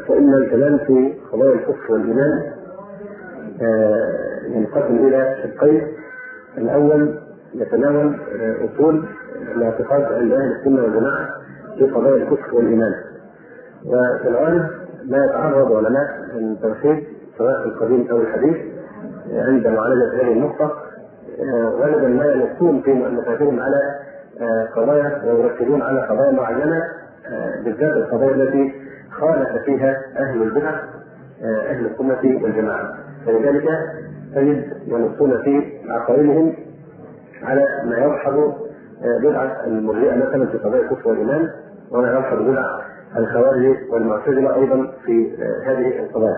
فإن الكلام في قضايا الكفر والإيمان ينقسم إلى شقين. الأول يتناول أصول الاعتقاد عند أهل السنة والجماعة في قضايا الكفر والإيمان، وفي الغالب لا يتعرض علماء التوحيد سواء في القديم أو الحديث عند معالجة هذه النقطة غالبا ما ينصون في مؤلفاتهم على قضايا ويركزون على قضايا معينة، بالذات القضايا التي خالف فيها أهل البدع أهل السنة والجماعة، فلذلك تجد ينصون في عقائدهم على ما يلحظ بدعة المرجئة مثلا في قضايا الكفر والإيمان، وما يلحظ بدعة الخوارج والمعتزلة أيضا في هذه القضايا.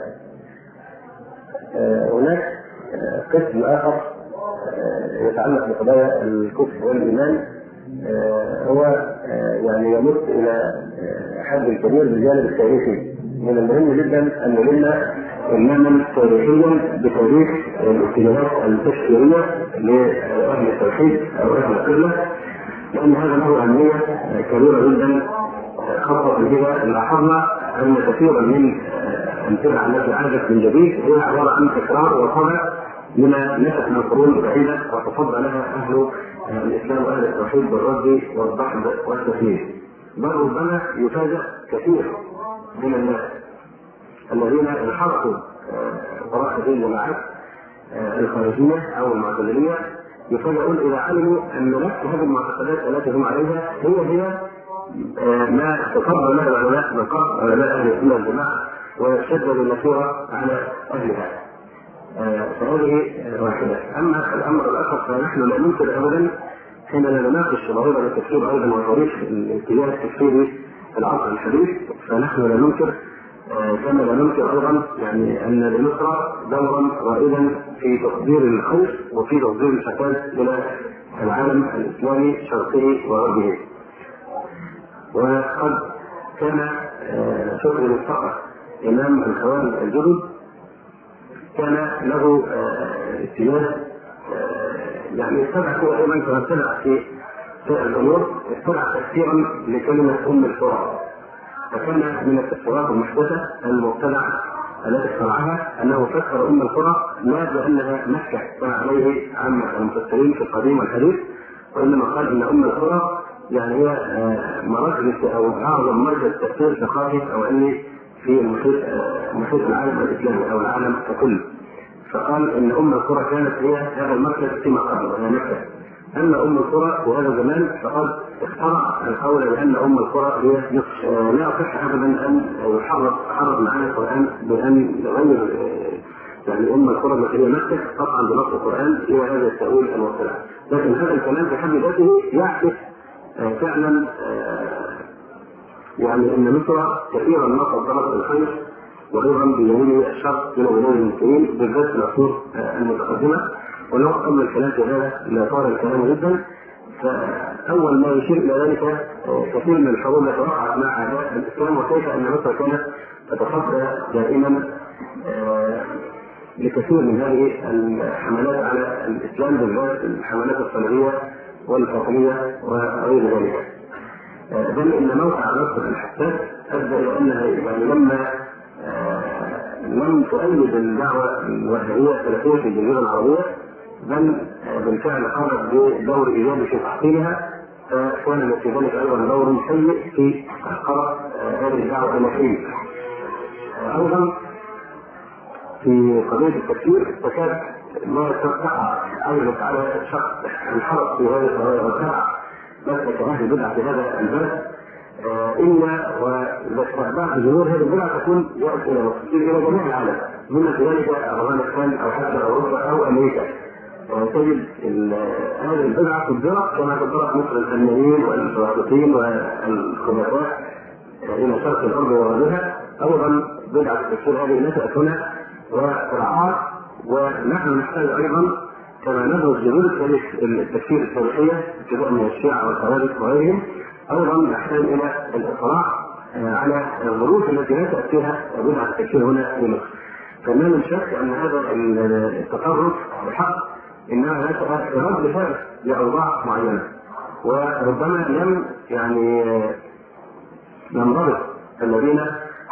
هناك قسم آخر يتعلق بقضايا الكفر والإيمان، هو يعني يمت إلى حد كبير بالجانب التاريخي. من المهم جدا أن نلم إماما تاريخيا بتاريخ الاتجاهات التشريعية لأهل التوحيد أو أهل القبلة، لأن هذا له أهمية كبيرة جدا، خاصة بها لاحظنا أن كثيرا من البدع التي عادت من جديد هي عبارة عن تكرار وطبع لما نشأ من القرون البعيدة وتصدى لها أهل الإسلام وأهل التوحيد بالرد والدحض والتسليم. بل ربما يفاجأ كثير من الناس الذين انحرفوا وراء هذه الجماعات الخارجية أو المعتزلية، يفاجئون إذا علموا أن نفس هذه المعتقدات التي هم عليها هي ما تفضل له العلماء من قبل علماء أهل السنة والجماعة وشددوا النصيرة على أهلها. فهذه واحدة. أما الأمر الآخر فنحن لا ننكر أبدا حينما نناقش ظاهرة التفسير أيضا وتاريخ الاتجاه التفسيري في العصر الحديث، فنحن لا ننكر كما لا ننكر أيضا يعني أن لمصر دورا رائدا في تصدير الخوف وفي تصدير الفساد إلى العالم الإسلامي شرقه وغربه. وقد كان شكر الفقه إمام الخوارج الجدد كان له اتجاه يعني اتبع هو ايضا كما اتبع في الامور، اتبع تفسيرا لكلمه القرى، فكان من التفسيرات المحدثه المبتدعه التي اخترعها انه فسر القرى لا بانها مكه كما عليه عامه المفسرين في القديم والحديث، وانما قال ان القرى يعني هي مركز او اعظم مركز تفسير ثقافي او علمي في محيط العالم الاسلامي او العالم ككل. فقال ان القرى كانت هي هذا المركز فيما قبل وهي مكه. اما القرى في هذا الزمان فقد اخترع القول بان القرى هي لا يصح ابدا ان يحرف معنا القران بان يغير يعني القرى التي هي مكه قطعا بنص القران هو هذا التاويل المبتدع. لكن هذا الكلام في حد ذاته يعكس فعلا يعني ان مصر كثيرا ما قدرت الخير وايضا بيمين الشر الى بلاد المسلمين بالذات في العصور المتقدمه، ولو قبل الكلام في هذا لا طال الكلام جدا. فاول ما يشير الى ذلك كثير من الحروب التي وقعت مع اعداء الاسلام وكيف ان مصر كانت تتصدى دائما لكثير من هذه الحملات على الاسلام بالذات الحملات الصليبيه والفاطميه وغير ذلك. بل ان موقع مصر الحساس ادى الى انها يعني لما لم تؤيد الدعوه الوهابيه السلفيه في الجزيره العربيه بل بالفعل قامت بدور ايجابي في تحصيلها، فكان في ذلك ايضا دور سيء في قرأ هذه الدعوه المصريه. ايضا في قضيه التفكير فكانت ما تقع ايضا على شخص انحرف في هذه القضايا واتبع مسلك اهل بدعه في هذا البلد إلا وبعض جمهور هذه البدعة تكون يأتي إلى مصر إلى جميع العالم من ذلك أفغانستان أو حتى أوروبا أو أمريكا. تجد هذه البدعة قدرت كما قدرت مصر الفنانين والفلسطين والخلفاء إلى شرق الأرض وغيرها. أيضا بدعة التفسير هذه نشأت هنا وترعاها، ونحن نحتاج أيضا كما ندرس جذور التفسير التاريخية ابتداء من الشيعة والخوارج وغيرهم أيضا نحتاج إلى الإطلاع على الظروف التي نشأت فيها بدعة التفسير هنا في مصر. فما من شك أن هذا التطرف بحق إنها نشأت رد فعل لأوضاع معينة، وربما لم يعني ينضبط الذين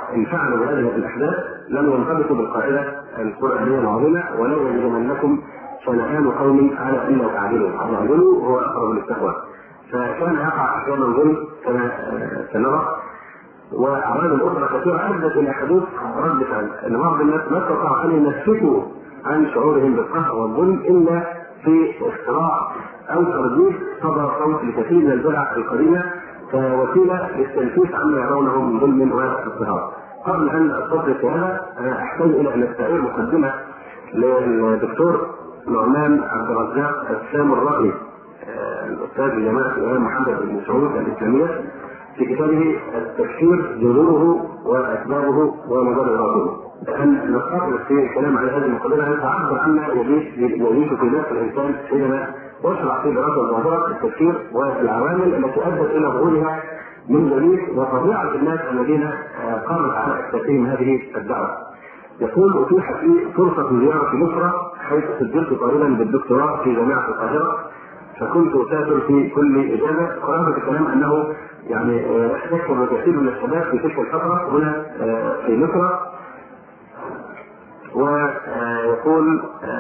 انفعلوا بهذه الاحداث لم ينضبطوا بالقاعده القرانيه العظيمه ولا يجرمنكم شنآن قوم على الا تعدلوا، اعدلوا هو اقرب للتقوى. فكان يقع احيانا الظلم كما سنرى، وعوامل اخرى كثيره ادت الى حدوث رد فعل، ان بعض الناس لا استطاعوا ان ينفسوا عن شعورهم بالقهر والظلم الا في اختراع او ترديد صدى صوت لكثير من البدع القديمه كوسيله للتنفيس عما يرونه من ظلم واضطهاد. قبل ان استطرق في هذا احتاج الى ان استعير مقدمه للدكتور نعمان عبد الرزاق السامرائي الاستاذ بجامعه الامام محمد بن سعود الاسلاميه في كتابه التكفير جذوره واسبابه ومبرراته. لان نستطرق في الكلام على هذه المقدمه نتعبر عما يعيش في نفس الانسان حينما يشرع في دراسه ظاهره التكفير والعوامل التي ادت الى ظهورها من جديد وطبيعه الناس الذين قامت على احداثهم هذه الدعوه. يقول اتيحت لي فرصه زياره مصر حيث سجلت طالبا بالدكتوراه في جامعه القاهره، فكنت اسافر في كل اجازه. خلاصه الكلام انه يعني يكثر كثير من الشباب في تلك الفتره هنا في مصر. ويقول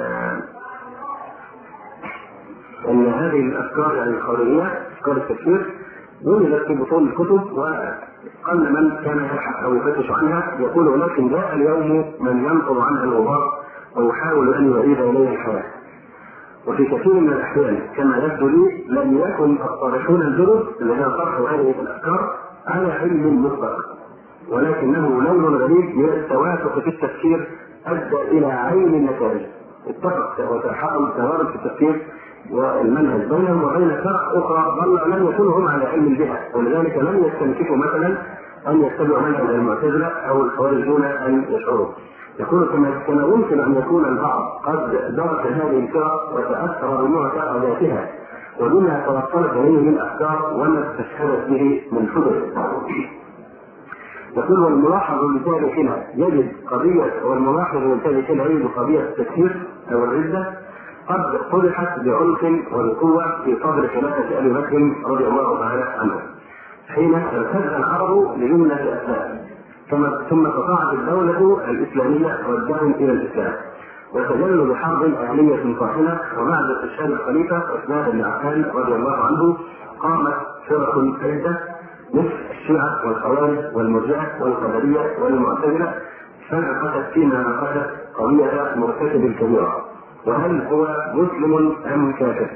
ان هذه الافكار يعني الخارجيه افكار التفكير وجدت في بطون الكتب وقل من كان يبحث او يفتش عنها. يقول ولكن جاء اليوم من ينقض عنها الغبار ويحاول ان يعيد اليها الحياه. وفي كثير من الاحيان كما يبدو لي لم يكن الطارحون الجدد الذين طرحوا هذه الافكار على علم مسبق، ولكنه لون غريب من التوافق في التفكير ادى الى عين النتائج. اتفق وتحقق تضارب في التفكير والمنهج بينهم وبين فرق اخرى ظل لم يكونوا هم على علم بها، ولذلك لم يستنكفوا مثلا ان يتبعوا منهج المعتزله او الخوارج دون ان يشعروا. يقول كما يمكن ان يكون البعض قد درس هذه الفرق وتاثر بمعتقداتها وبما توصلت اليه من افكار وما استشهدت به من حدث. يقول والملاحظ لذلك هنا يجد قضيه، والملاحظ لذلك هنا يجد قضيه التكفير او الرده قد طرحت بعنف وبقوه في صدر خلافه ابي بكر رضي الله تعالى عنه حين ارتد العرب لجمله اسباب، ثم استطاعت الدوله الاسلاميه ردهم الى الاسلام وتجلوا بحرب اهليه طاحنه. وبعد استشهاد الخليفه عثمان بن عفان رضي الله عنه قامت فرق عده مثل الشيعه والخوارج والمرجئه والقدريه والمعتزله فنقشت فيما نقشت قضيه مرتكب الكبيره وهل هو مسلم ام كافر.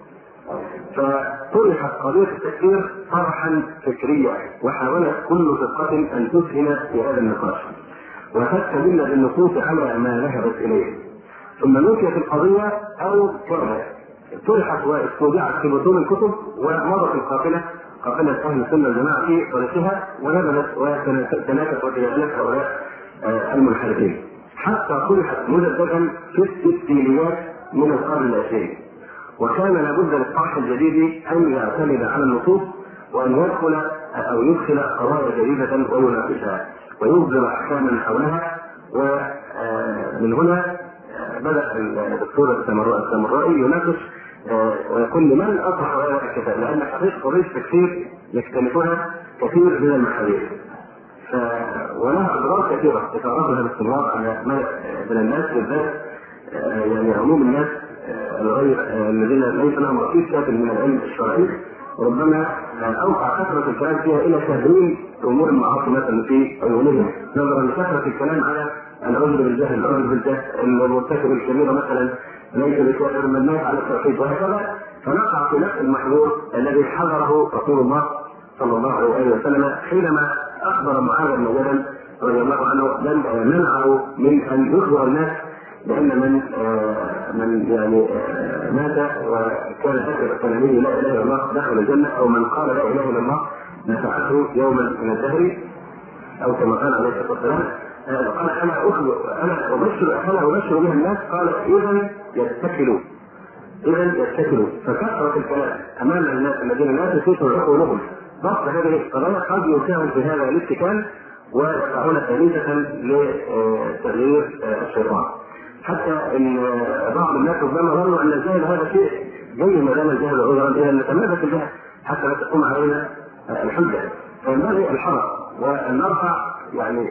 فطرحت قضيه التكفير طرحا فكريا وحاولت كل فرقه ان تسهم في هذا النقاش وتستدل بالنصوص على ما ذهبت اليه. ثم نوكلت القضيه او كانت طرحت واستودعت في بطون الكتب ومضت القافله قافله اهل السنه والجماعه في طريقها ونبذت وتنافت وتجاهلت هؤلاء المنحرفين حتى طرحت مجددا في الستينيات من القرن العشرين. وكان لابد للطرح الجديد ان يعتمد على النصوص وان يدخل قضايا جديده ويناقشها ويصدر احكاما حولها. ومن هنا بدا الدكتور السامرائي يناقش ويقول لمن اطرح هذا الكتاب، لان حقيقه قضيه التكفير يكتنفها كثير من المحاذير ولها اضرار كثيره تتعرض لها باستمرار على من الناس بالذات يعني عموم الناس الغير الذين ليس لهم رصيد كافٍ من العلم الشرعي، وربما اوقع كثره الكلام فيها الى تهريم امور المعاصي مثلا في عيونهم نظرا لكثره الكلام على العذر بالجهل، العذر بالجهل، المرتكب الكبيره مثلا ليس بكافر من الناس على التوحيد وهكذا. فنقع في نفس المحذور الذي حذره رسول الله صلى الله عليه وسلم حينما اخبر معاذ بن جبل رضي الله عنه بل منعه من ان يخبر الناس بان من يعني مات وكان اخر كلامه لا اله الا الله دخل الجنه، او من قال لا اله الا الله نفعته يوما من الدهر، او كما قال عليه الصلاه والسلام قال انا ابشر بها الناس. قال اذا يتكلوا فكثرت الكلام امام الناس الذين لا تسيطر عقولهم ضبط هذه القضايا قد يساهم في هذا الاتكال ويدفعون ثالثه لتغيير الشيطان. حتى ان بعض الناس ربما ظنوا ان الجهل هذا شيء جيد ما دام الجهل عذرا الى ان نتمادى في الجهل حتى لا تقوم علينا الحجه. فينبغي الحرص وان نرفع يعني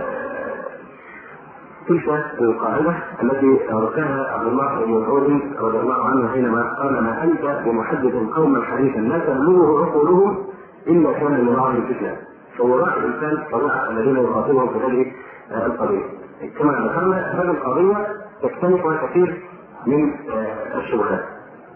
تلك القاعدة التي ركبها عبد الله بن مسعود رضي الله عنه حينما قال: ما أنت بمحدث قوما حديثا لا تبلغه عقولهم إلا كان لبعض الفتنة. فوراء الإنسان طبيعة الذين يخاطبهم في هذه القضية. كما ذكرنا هذه القضية تجتمع كثير من الشبهات،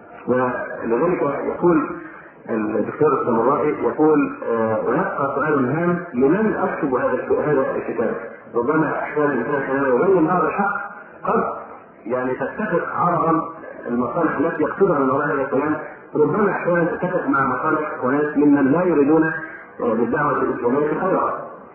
ولذلك يقول الدكتور السمرائي يقول: ويبقى سؤال هام لمن أكتب هذا الكتاب؟ ربما أحيانا الإنسان حينما يبين هذا الحق قد يعني تتفق عرضا المصالح التي يقصدها من وراء هذا الكلام، ربما أحيانا تتفق مع مصالح وناس ممن لا يريدون بالدعوة الإسلامية خيرا.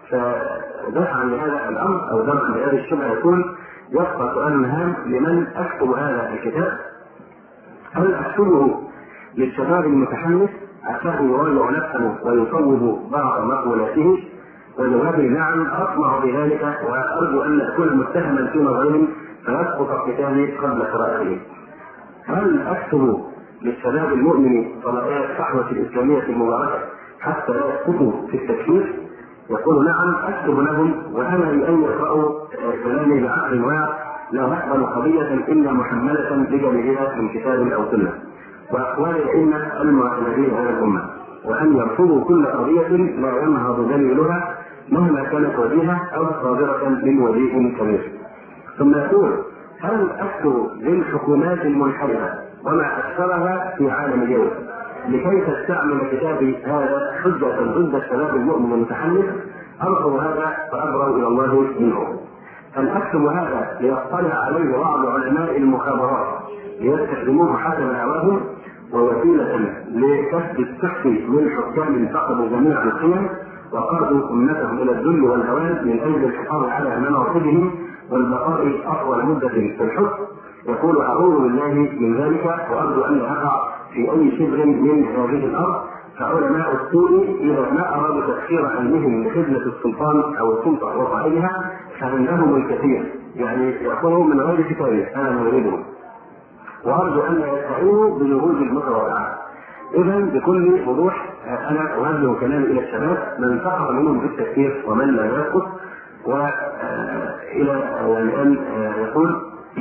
فدفعا لهذا الأمر أو دفعا لهذه الشبهة يكون: يبقى سؤال هام لمن أكتب هذا الكتاب؟ هل أكتبه للشباب المتحمس عشان يراجع نفسه ويصوب بعض مقولاته؟ وجوابي: نعم، أطمع بذلك وأرجو أن أكون متهما في نظرهم فيسقط كتابي قبل قراءته. هل أكتب للشباب المؤمن طلائع الصحوة الإسلامية المباركة حتى لا يسقطوا في التكفير؟ يقول: نعم، أكتب لهم، وأنا بأن يقرأوا كلامي بعقل واعي لا نقبل قضية إلا محملة بجميعها من كتاب أو سنة، وأقوال الأئمة المعتمدين على الأمة، وأن يرفضوا كل قضية لا ينهض دليلها مهما كانت وجيهة أو صادرة من وجيه كبير. ثم يقول: هل أكتب للحكومات المنحرفة وما أكثرها في عالم اليوم لكي تستعمل كتابي هذا حجة ضد الشباب المؤمن المتحمس؟ أرفض هذا وأبرأ إلى الله منه. هل أكتب هذا ليطلع عليه بعض علماء المخابرات ليستخدموه حسب هواهم ووسيلة لكسب السحر من حكام فقدوا جميع القيم وقادوا أمتهم إلى الذل والهوان من أجل الحفاظ على مناصبهم والبقاء أطول مدة في الحكم؟ يقول: أعوذ بالله من ذلك وأرجو أن أقع في أي شبر من هذه الأرض. فعلماء السوء إذا ما أرادوا تسخير علمهم لخدمة السلطان أو السلطة وصاحبها فعندهم الكثير، يعني يأخذهم من غير كتابه أنا مريده، وأرجو أن يستعينوا بجهود المتواضعة. إذا بكل وضوح أنا أوجه كلامي إلى الشباب من سقط منهم في التفكير ومن لا يسقط، وإلى الآن يقول: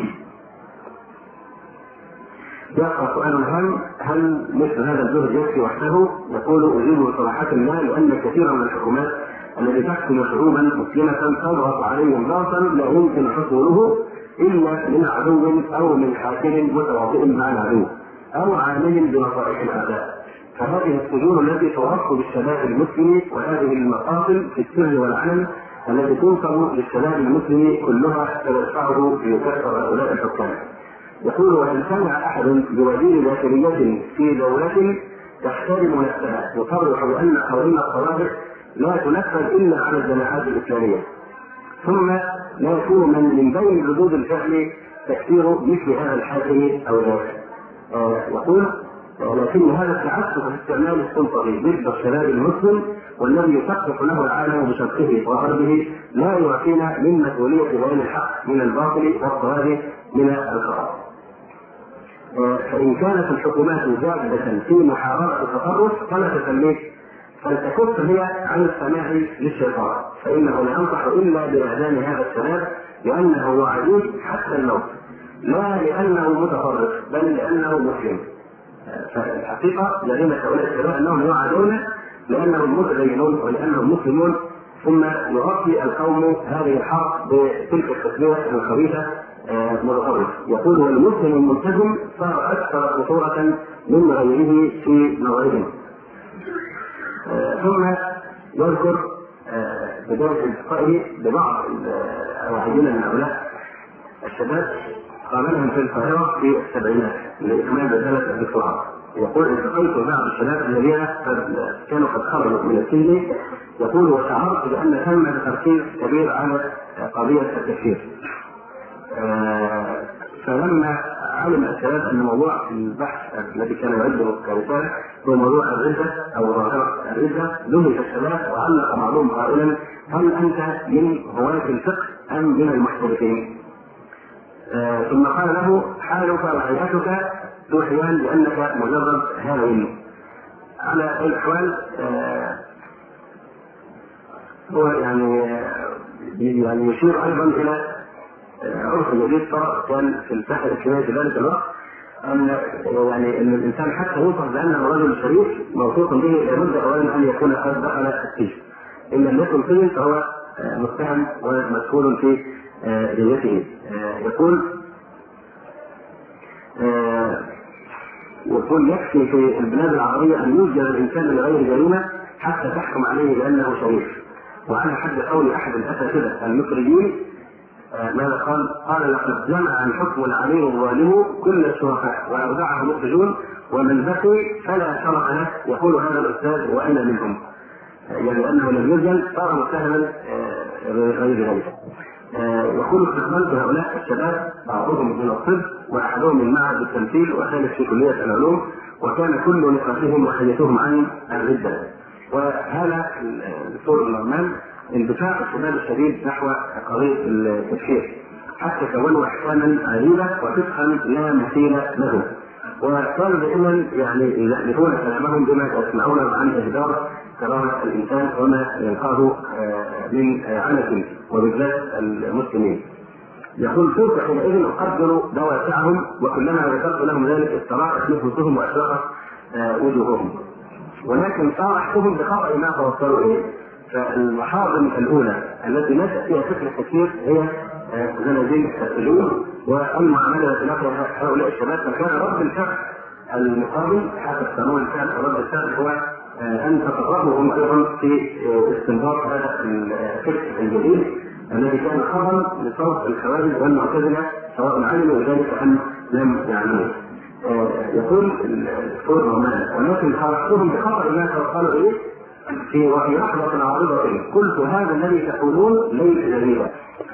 يبقى سؤال هام: هل مثل هذا الجهد يكفي وحده؟ يقول: أجيب بصراحة لا، لأن كثيرا من الحكومات التي تحكم شعوبا مسلمة تضغط عليهم ضغطا لا يمكن حصوله إلا من عدو أو من حاكم متواطئ مع العدو أو عامل بنصائح الأعداء. فهذه السجون التي ترصد بالشباب المسلم وهذه المقاصد في السر والعلن التي تنصب للشباب المسلم كلها تدفعه ليكفر هؤلاء الحكام. يقول: وهل سمع أحد بوزير داخلية في دولة تحترم نفسها يصرح بأن قوانين الطوارئ لا تنفذ إلا على الجماعات الإسلامية، ثم لا يكون من بين ردود الفعل تكفير مثل هذا الحاكم أو ذاك؟ يقول: لكن هذا التعسف في استعمال السلطة ضد الشباب المسلم والذي يصحح له العالم بشرقه وغربه لا يعطينا من مسؤولية بيان الحق من الباطل والصواب من الخطأ. فإن كانت الحكومات جادة في محاربة التطرف فلا تسميه، فلتكف هي عن السماع للشيطان، فإنه لا ينصح إلا بإعدام هذا الشباب لأنه وعديد حتى الموت، لا لأنه متطرف بل لأنه مسلم. فالحقيقة جريمة هؤلاء الشباب أنهم يوعدون لأنهم متدينون ولأنهم مسلمون، ثم يغطي القوم هذه الحرب بتلك التسمية الخبيثة متطرف. يقول: والمسلم الملتزم صار أكثر خطورة من غيره في نظرهم. ثم يذكر بداية التقائه ببعض الواعيين من هؤلاء الشباب قابلهم في القاهرة في السبعينات لإكمال رسالة الدكتوراه. يقول: التقيت بعض الشباب الذين كانوا قد خرجوا من السجن. يقول: وشعرت بأن ثمة تركيز كبير على قضية التكفير. فلما علم الشباب أن موضوع البحث الذي كان يعده كرسالة هو موضوع الردة أو ظاهرة الردة، ذهل الشباب وعلق بعضهم قائلا: هل أنت من هواة الفقه أم من المحترفين؟ ثم قال له: حالك وحياتك توحيان لأنك مجرد هاوي. على الأحوال هو يعني يشير ايضا الى عرف جديد كان في الساحه الاسلاميه في ذلك الوقت، ان ان الانسان حتى يوصف بانه رجل شريف موثوق به لابد اولا ان يكون قد دخل السجن، ان لم يكن سجن فهو متهم ومسؤول في ديته. يقول يكفي في البلاد العربيه ان يوجد الانسان لغير جريمه حتى تحكم عليه بانه شريف. وعلى حد قول احد الاساتذه المخرجين ماذا قال؟ قال: لقد جمع الحكم العليم الظالم كل الشرفاء واودعه المخرجون، ومن بقي فلا شرف له. يقول هذا الاستاذ وانا منهم، يعني انه لم يسجن صار متهما غير ذلك. يقول: استقبلت هؤلاء الشباب بعضهم من الطب واحدهم من معهد التمثيل وثالث في كليه العلوم، وكان كل نقاشهم وحديثهم عن الردة. وهذا الدكتور النعمان اندفاع الشباب الشديد نحو قضيه التكفير حتى كونوا احكاما عجيبه وفقها لا مثيل له، وكانوا دائما يألفون كلامهم بما يسمعونه عن اهدار كرامه الانسان وما يلقاه من عنف وبالذات المسلمين. يقول: كنت حينئذ اقدر دوافعهم، وكلما ذكرت لهم ذلك استراحت نفوسهم واشرقت وجوههم، ولكن صارحتهم بخطأ ما توصلوا اليه. فالمحاضن الاولى التي نشأ فيها فكر التكفير هي زنازين السجون والمعامله التي لقيها هؤلاء الشباب. فكان رد الفعل المقابل حسب قانون الفعل، رد الفعل هو ان تتطرفهم ايضا في استنباط هذا الفكر الجديد الذي كان خطا لصوت الخوارج والمعتزله سواء علموا ذلك ام لم يعلموا. يقول الدكتور نعمان: ولكن خرجتهم بخطأ ما توصلوا اليه وفي لحظة عارضة قلت: هذا الذي تقولون ليس جديدا.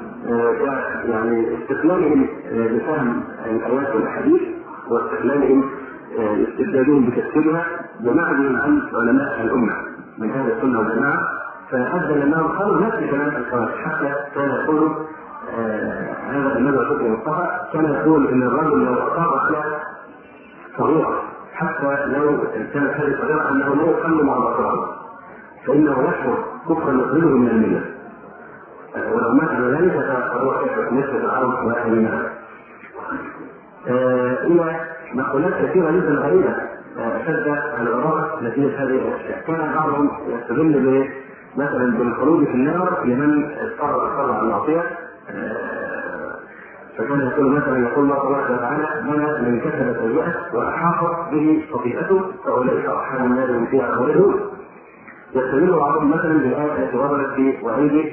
استقلالهم بفهم الآيات والأحاديث واستقلالهم استبدادهم بتفسيرها بمعزل عن علماء الأمة من أهل السنة والجماعة، فأدى لأنهم قالوا نفس كلام الخوارج. حتى كان يقول هذا النبي شكري مصطفى كان يقول إن الرجل لو أصاب على صغيرة حتى لو كانت هذه الصغيرة أنه لا يكلم على صغيرة فإنه يشعر كفرا يخرجه من الملة، ولو مات على ذلك فهو كفر نسبة العرب وأهلها. إلى مقولات كثيرة جدا غريبة أشد الغرابة نتيجة هذه الأشياء. كان بعضهم يستدل مثلا بالخروج في النار لمن اضطر على المعصية، فكان يقول مثلا الله تبارك وتعالى: من كسب سيئة وأحاطت به خطيئته فأولئك أصحاب النار هم فيها خالدون. يستدل بعضهم مثلا بالآية التي وردت في وعيد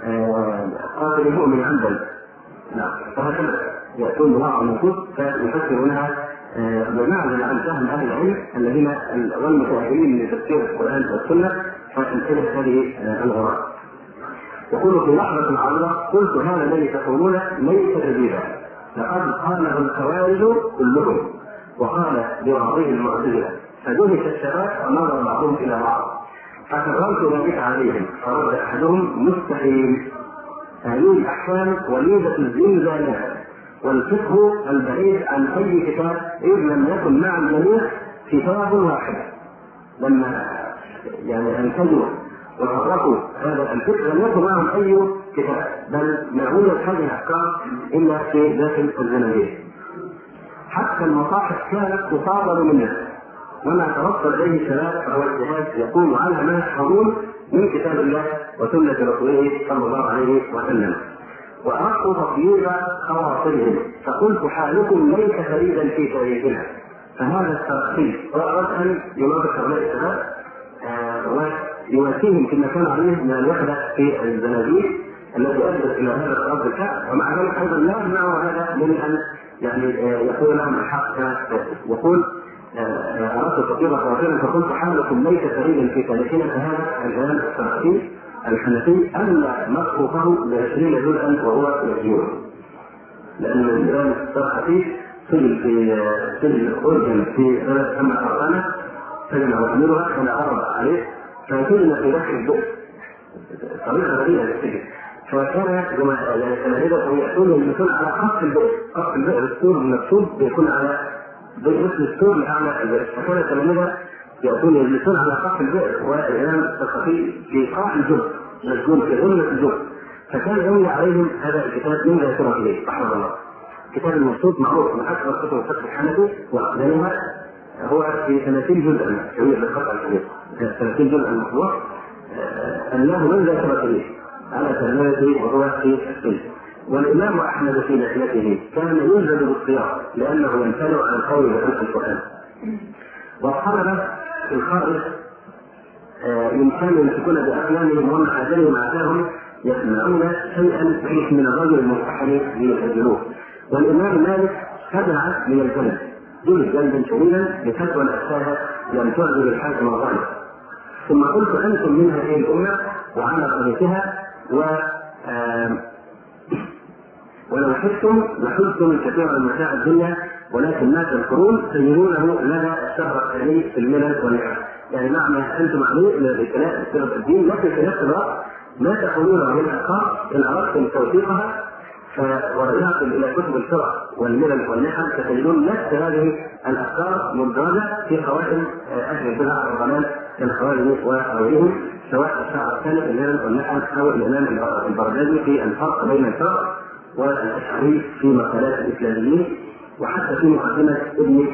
قاتل المؤمن عمدا. فهكذا يأتون ببعض النصوص فيفسرونها بمعنى عن فهم أهل العلم الذين والمتأهلين لتفسير القرآن والسنة فانتبه هذه الغرائب. يقول: في لحظة عارضة قلت: هذا الذي تقولون ليس جديدا، لقد قاله الخوارج كلهم وقال ببعضهم المعتزلة، فدهش الشباب ونظر بعضهم إلى بعض فكررت ذلك عليهم، فرد أحدهم: مستحيل، هذه الأحكام وليدة الزلزالات والفقه البعيد عن أي كتاب إذ لم يكن مع الجميع كتاب واحد. لما أنتجوا وحركوا هذا الفكر لم يكن معهم أي كتاب، بل معقولة هذه الأفكار إلا في داخل الزناديق. حتى المصاحف كانت تصادر منها، وما توصل إليه الشباب فهو اجتهاد يقوم على ما يحفظون من كتاب الله وسنة رسوله صلى الله عليه وسلم. وأردت تطيير خواطرهم فقلت: حالكم ليس فريدا في تاريخنا. فهذا الترقيق وأراد أن يناقش هؤلاء الشباب ويواسيهم فيما كان عليه من الوحدة في الزناديق التي أدت إلى هذا الرد الكعب، ومع ذلك أيضا لا يمنع هذا من أن يقول لهم الحق كما يقول: أردت تطير خواطرهم فقلت: حالكم ليس فريدا في تاريخنا. فهذا الكلام الترقيق الحنفي ألا مصروفه ب20 جزءا وهو مسجون، لأن الإمام الترقيق سجن في سجن أورجن في بلد سمى قرطانة، سجن وأميرها كان عرض عليه فسجن في داخل البئر طريقة غريبة للسجن. فكان التلاميذ يأتون يجلسون على قصف البئر، قصف البئر السور المكتوب يكون على مثل السور لأعلى البئر، فكان التلاميذ يأتون يجلسون على قصف البئر والإمام الترقيق في قاع الجب مسجون في ظلمة الجب، فكان يملي عليهم هذا الكتاب من ذاكرة إليه رحمه الله. كتاب المبسوط معروف من أكثر كتب الفقه الحنفي وأقدمها، هو في 30 جزءا كبير بالقطع الكبير، 30 جزءا مطبوع أنه من ذاكرة إليه على تلميذه وهو في السجن. والإمام أحمد في لحيته كان يوجد بالصيام لأنه يمتنع عن القول بخلق القرآن. والطلبة في الخارج يمكن يمسكون بأقلامهم ومحاجرهم عتاهم يسمعون شيئا من الرجل المستحيل ليسجلوه. والإمام مالك سمع من الجنة دون جنبا شديدا بفتوى أفتاها لم تعجب الحاكم الظالم. ثم قلت أنتم من هذه الأمة وعلى طريقها ولو حدتم لحدتم كثيرا من متاع الدنيا ولكن ما تذكرون تجدونه لدى الشهر الثاني في الملل والنعم. يعني معنى أنتم عليه من الابتلاء بسبب الدين، لكن في نفس الوقت ما تقولونه من الأفكار إن أردتم توثيقها ورجعتم إلى كتب الفرق والملل والنحل ستجدون نفس هذه الأفكار مدرجة في خواتم أهل البدع والضلال كالخوارج وغيرهم، سواء الشعر الثاني في الملل والنحل أو الإمام البرجازي في الفرق بين الفرق والأشعري في مقالات الإسلاميين، وحتى في مقدمة ابن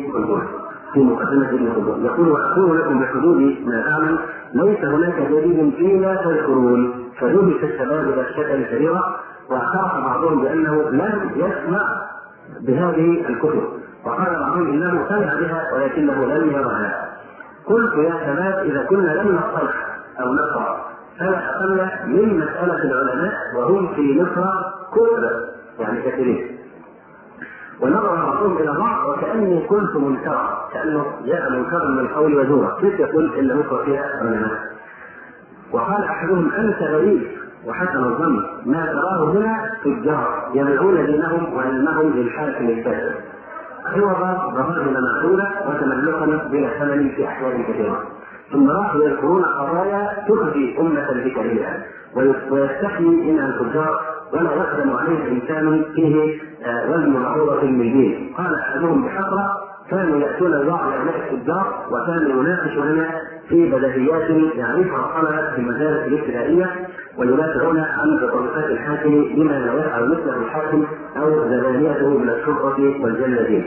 خلدون يقول: وأقول لكم بحدود ما أعلم ليس هناك دليل فيما تذكرون. فلبس الشباب دهشة كبيرة، واعترف بعضهم بأنه لم يسمع بهذه الكتب، وقال بعضهم إنه سمع بها ولكنه لم يرها. قلت: يا شباب إذا كنا لم نطلع أو نقرأ فلا أقل من مسألة العلماء وهم في مصر كثر، يعني كثيرين، ونظر بعضهم إلى بعض وكأني كنت منكرا، كأنه جاء منكرا من القول وزورا، كيف يقول إن مصر فيها علماء؟ وقال أحدهم: أنت غريب وحسن الظن، ما تراه هنا تجار يبيعون دينهم وعلمهم للحاكم الكافر عوضا ضرائب معقولة وتملقا بلا ثمن في أحوال كثيرة، ثم راحوا يذكرون قضايا تخفي أمة ذكرها ويستحيي منها التجار ولا يقدم عليه إنسان فيه وزن معروضة من دين. قال أحدهم بحسرة: كانوا يأتون بعض أبناء التجار وكانوا يناقشوننا في بديهيات يعرفها الطلبة في المدارس الابتدائية ويدافعون عن تصرفات الحاكم بما لا يفعل مثله الحاكم أو زبانيته من الشرطة والجلادين.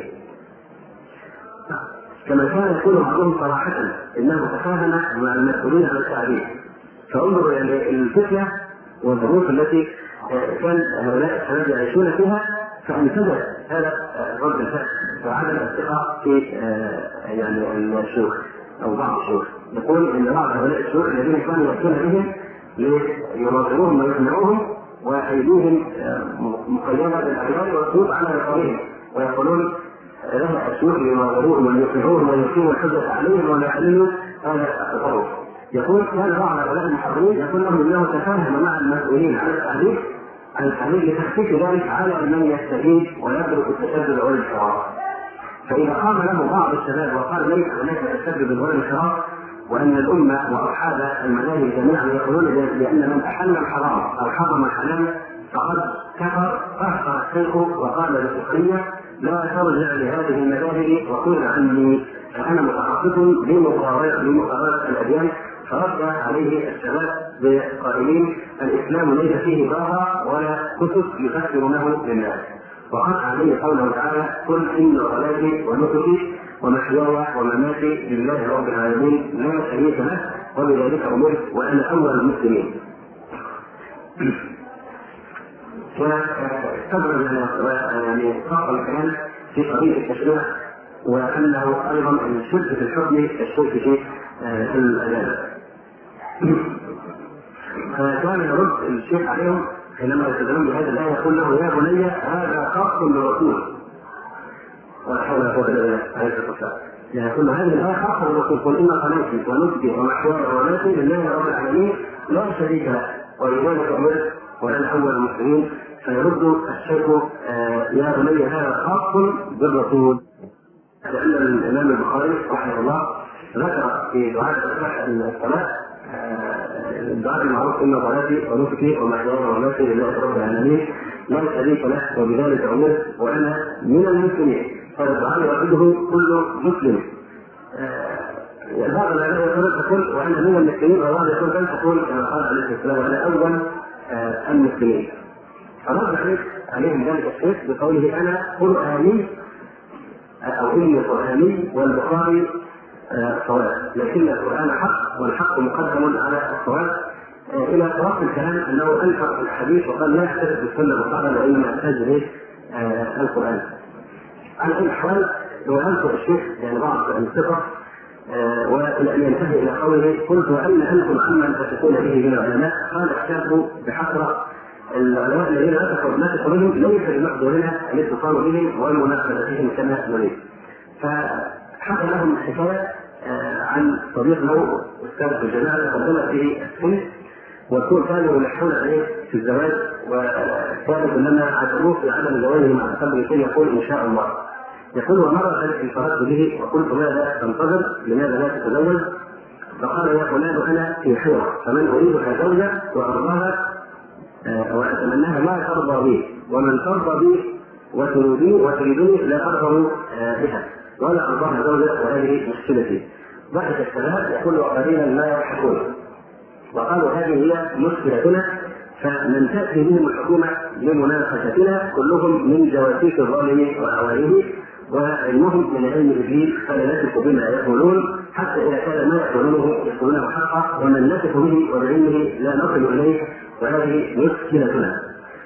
كما كان يقول بعضهم صراحة إنه تفاهم مع المسؤولين عن التعليم. فانظروا يعني الفتنة والظروف التي كان هؤلاء الشباب يعيشون فيها، فانتجت هذا رد الفعل وعدم الثقة في يعني الشيوخ أو بعض الشيوخ. يقول إن بعض هؤلاء الشيوخ الذين كانوا يأتون بهم ليناظروهم ويقنعوهم وأيديهم مقيدة بالأغلال والسيوف على رقابهم، ويقولون لها الشيوخ ليناظروهم ويقنعوهم ويقيموا الحجة عليهم ولا يحللوا هذا التصرف. يقول: كان بعض هؤلاء المحاضرين يقول لهم انه تفاهم مع المسؤولين على التعليم لتخفيف ذلك على من يستفيد ويترك التشدد والانحراف. فاذا قام له بعض الشباب وقال: ليس هناك تشدد والانحراف، وان الامه واصحاب المذاهب جميعا يقولون بان من احل الحرام او حرم الحلال فقد كفر، اخطا الشيخ وقال بالسخريه: لا ترجع لهذه المذاهب وقل عني فانا متخصص بمقارنه الاديان. فرد عليه الشباب بقائلين: الاسلام ليس فيه ضاره ولا كتب يفسرونه للناس. وقال عليه قوله تعالى: قل ان صلاتي ونسكي ومحياي ومماتي لله رب العالمين لا شريك له وبذلك امرت وانا اول المسلمين. فاستدرج يعني فصل الكلام في قضيه التشريع، وانه ايضا الشرك في الحكم الشرك في الادله. فكان يرد الشيخ عليهم حينما يستدلون بهذه الايه يقول له: يا بني هذا خاص بالرسول. ولا حول ولا قوه الا بالله عليه الصلاه والسلام. يعني يقول له: هذه الايه خاصه بالرسول، قل ان صلاتي ونسكي ومحياي ومماتي لله رب العالمين لا شريك له وبذلك امرت وانا اول المسلمين. فيرد الشيخ: يا بني هذا خاص بالرسول، لان الامام البخاري رحمه الله ذكر في دعاء الصلاه الدعاء المعروف: ان صلاتي ونسكي ومحياي ومماتي لله رب العالمين لا شريك له وبذلك امرت وانا من المسلمين. هذا الدعاء يردده كل مسلم. بعض العلماء يقول تقول وانا من المسلمين، وبعض يقول بل تقول كما قال عليه السلام وانا اول المسلمين. فرد عليهم ذلك الشيخ بقوله انا قرآني او اني قرآني والبخاري صواب، لكن القرآن حق والحق مقدم على الصواب، الى طرف الكلام انه انكر الحديث وقال لا يحتج بالسنه المطهره وانما يحتج به القرآن. على اي حال لو انكر الشيخ يعني بعض الثقه ولم ينتهي الى قوله قلت وان انتم عمن تثقون به من العلماء، قال احتاجوا بحسره العلماء الذين لا تثق بهم ليس بمقدورنا الاتصال بهم ومناقشتهم كما نريد. فحكى لهم حكايه عن صديق له استاذ في الجامعه قدمت به السن، كانوا يلحون عليه في الزواج، وكانوا كلما عاتبوه في عدم زواجه مع قبل شيء يقول ان شاء الله. يقول ومرة انفردت به وقلت ماذا تنتظر؟ لماذا لا تتزوج؟ فقال يا فلان انا في حيرة، فمن اريدها زوجة وارضاها واتمناها لا ترضى بي، ومن ترضى بي وتريدني لا ارضى بها ولا ارضاها زوجة، وهذه مشكلتي. ضحك الشباب يقول وقليلا ما يضحكون، وقالوا هذه هي مشكلتنا، فمن تأتي بهم الحكومة لمناقشتنا كلهم من جواسيس الظالم وأوائله، وعلمهم من علم إبليس فلا نثق بما يقولون، حتى إذا كان ما يقولونه حقا ومن نثق به وبعلمه لا نصل إليه، وهذه مشكلتنا.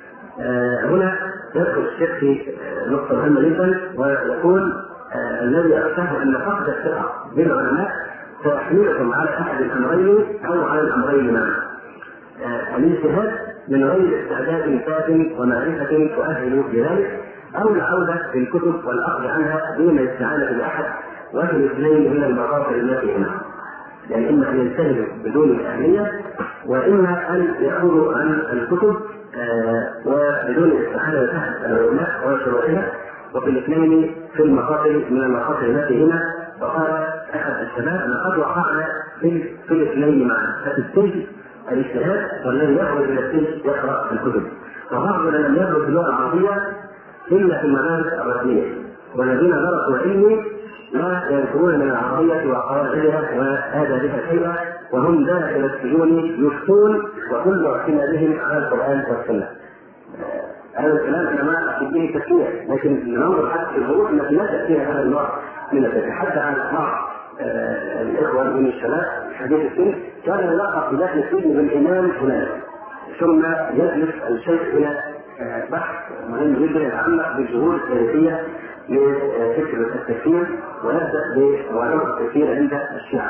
هنا يذكر الشيخ في نقطة مهمة جدا ويقول الذي أخشاه أن فقد الثقة بالعلماء سيحملكم على أحد الأمرين أو على الأمرين معا: الاجتهاد من غير استعداد كاف ومعرفة تؤهل لذلك، أو العودة في الكتب والأخذ عنها دون الاستعانة بأحد، وفي الاثنين من المخاطر التي هنا، يعني إما أن يجتهدوا بدون الأهلية، وإما أن يأخذوا عن الكتب وبدون الاستعانة بأحد العلماء وشروطها، وفي الاثنين في المخاطر من المخاطر التي هنا. فقال أحد الشباب لقد وقعنا في الاثنين معا، ففي السجن الاجتهاد والذي يخرج الى السجن يقرا الكتب، وبعضنا لم يدرس اللغه العربيه الا في المدارس الرسميه، والذين درسوا علمي لا يذكرون من العربيه وقواعدها وادابها شيئا، وهم داخل السجون يفتون وكل اعتمادهم على القران والسنه. هذا الكلام انما فيه تفكير، لكن ننظر حتى في الظروف التي لا تاتيها هذا النوع من التفكير. حتى عن بعض الاخوه من الشباب حديث السن كان يلقى في داخل السجن بالامام فلان، ثم يجلس الشيخ الى بحث مهم جدا يتعلق بالجهود التاريخيه لفكر التفكير، ويبدا بمعلومه التفكير عند الشيعه.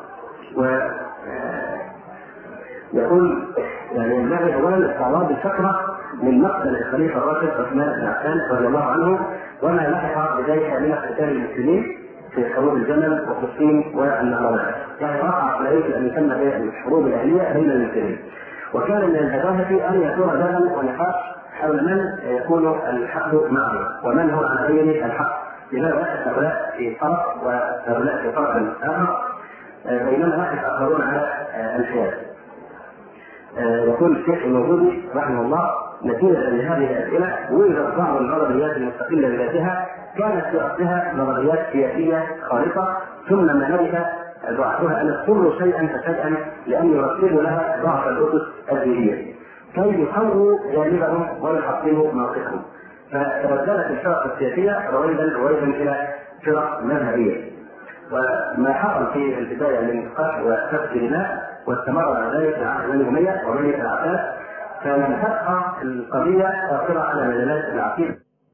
ويقول يعني ينبغي اولا استعراض الفكره من مقتل الخليفه الراشد عثمان بن عفان رضي الله عنه وما لحق بذلك من قتال المسلمين في حروب الجمل وفلسطين والنهروان، يعني وقع عليه ان يسمى بالحروب الاهليه بين المسلمين. وكان من البداهه ان يكون بابا ونقاش حول من يكون الحق معه ومن هو على غير الحق، لماذا هؤلاء في طرف وهؤلاء في طرف اخر بينما يتاخرون على الحياه. يقول الشيخ الموجودي رحمه الله نتيجة لهذه الأسئلة وجدت بعض النظريات المستقلة بذاتها كانت في أصلها نظريات سياسية خالصة، ثم ما نجد ضعفها أن يضطروا شيئا فشيئا لأن يرتبوا لها ضعف الأسس الدينية كي يقووا جانبهم ويحطموا موقفهم، فتبدلت الفرق السياسية رويدا إلى فرق مذهبية. وما حصل في البداية من قتل وسفك دماء واستمر على ذلك في عهد بني أمية وبني العباس، فلم تبقى القضية قاصرة على مجالات العقيدة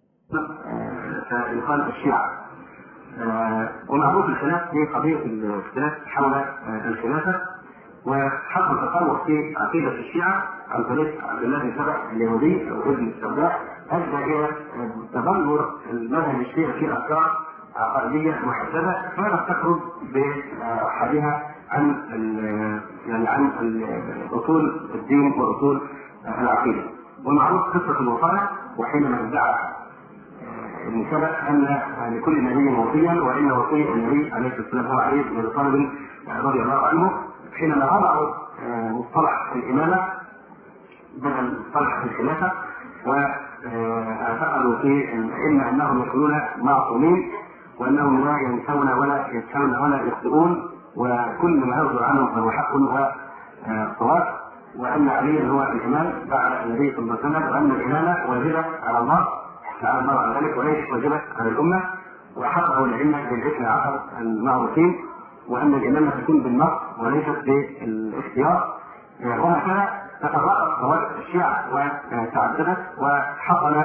كإنقاذ الشيعة. ومعروف الخلاف في قضية الاختلاف حول الخلافة، وحصل تطور في عقيدة الشيعة عن طريق عبد الله بن سبع اليهودي أو ابن السباح، أدى إلى تغير المذهب الشيعي في أفكار عقائدية محددة كانت تخرج بأحدها عن عن أصول الدين وأصول العقيدة. ومعروف قصة الوصايا، وحينما ادعى ابن سبأ أن لكل نبي وصيا وإن وصي النبي عليه الصلاة والسلام هو علي بن أبي طالب رضي الله عنه، حينما وضعوا مصطلح الإمامة بدل مصطلح الخلافة واعتقدوا في الأئمة أنهم يكونون معصومين وأنهم لا ينسون ولا يسهون ولا يخطئون، وكل ما يصدر عنه فهو حق وصواب، وأن علي هو الإمام بعد النبي صلى الله عليه وسلم، وأن الإمامة واجبة على الله تعالى الله عن ذلك، وليس واجبة على الأمة، وحقه الأئمة بالاثنى عشر المعروفين، وأن الإمامة تكون بالنص وليست بالاختيار. وهكذا تفرقت طوائف الشيعة وتعددت وحصل